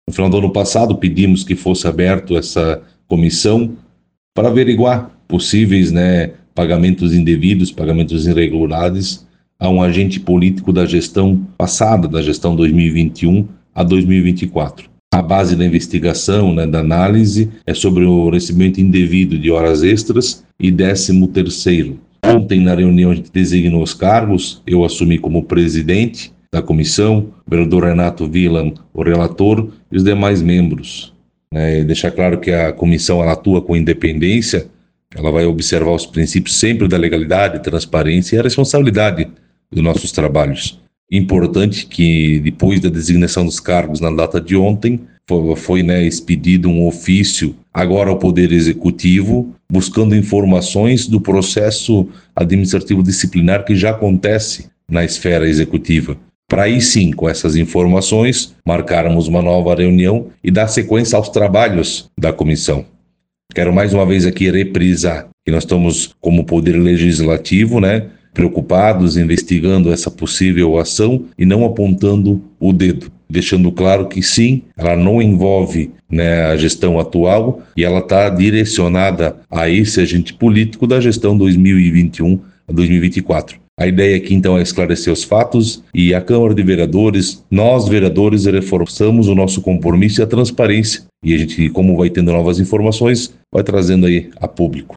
No final do ano passado, pedimos que fosse aberto essa comissão para averiguar possíveis, pagamentos indevidos, pagamentos irregulares a um agente político da gestão passada, da gestão 2021 a 2024. A base da investigação, da análise, é sobre o recebimento indevido de horas extras e 13º. Ontem, na reunião, a gente designou os cargos, eu assumi como presidente da comissão, o vereador Renato Villan, o relator, e os demais membros. E deixar claro que a comissão ela atua com independência, ela vai observar os princípios sempre da legalidade, transparência e a responsabilidade dos nossos trabalhos. Importante que, depois da designação dos cargos na data de ontem, foi expedido um ofício agora ao Poder Executivo, buscando informações do processo administrativo disciplinar que já acontece na esfera executiva. Para aí sim, com essas informações, marcarmos uma nova reunião e dar sequência aos trabalhos da comissão. Quero mais uma vez aqui reprisar que nós estamos, como Poder Legislativo, preocupados, investigando essa possível ação e não apontando o dedo, deixando claro que sim, ela não envolve a gestão atual e ela está direcionada a esse agente político da gestão 2021 a 2024. A ideia aqui então é esclarecer os fatos e a Câmara de Vereadores, nós vereadores reforçamos o nosso compromisso e a transparência e a gente, como vai tendo novas informações, vai trazendo aí a público.